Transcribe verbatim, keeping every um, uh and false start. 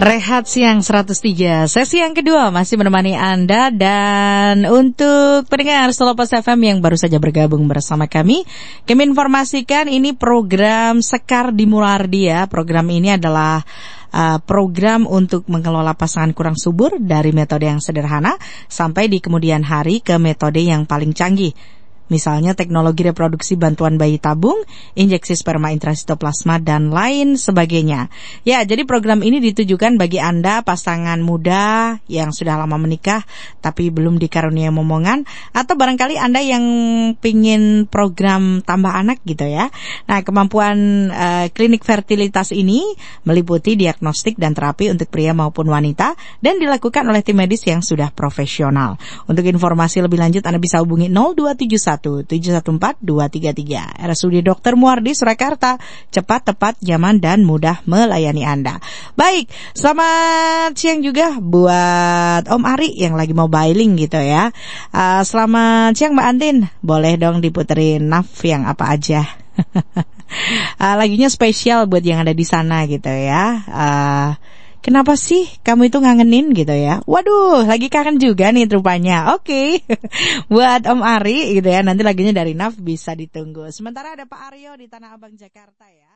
Rehat Siang seratus tiga, sesi yang kedua masih menemani Anda. Dan untuk pendengar Solopas F M yang baru saja bergabung bersama kami, kami informasikan ini program Sekar di Mulardi ya. Program ini adalah uh, program untuk mengelola pasangan kurang subur dari metode yang sederhana sampai di kemudian hari ke metode yang paling canggih. Misalnya teknologi reproduksi bantuan bayi tabung, injeksi sperma intrasitoplasma, dan lain sebagainya. Ya, jadi program ini ditujukan bagi Anda pasangan muda yang sudah lama menikah tapi belum dikaruniai momongan, atau barangkali Anda yang pingin program tambah anak gitu ya. Nah, kemampuan uh, klinik fertilitas ini meliputi diagnostik dan terapi untuk pria maupun wanita dan dilakukan oleh tim medis yang sudah profesional. Untuk informasi lebih lanjut Anda bisa hubungi nol dua tujuh satu tujuh satu empat dua tiga tiga. R S U D Dokter Muardi Surakarta, cepat, tepat, nyaman, dan mudah melayani Anda. Baik, selamat siang juga buat Om Ari yang lagi mau bailing gitu ya. Uh, selamat siang Mbak Antin, boleh dong diputerin Naf yang apa aja. uh, lagunya spesial buat yang ada di sana gitu ya. Uh, Kenapa sih kamu itu ngangenin gitu ya? Waduh, lagi kangen juga nih rupanya. Oke, okay. Buat Om Ari gitu ya. Nanti lagunya dari Naf bisa ditunggu. Sementara ada Pak Aryo di Tanah Abang Jakarta ya.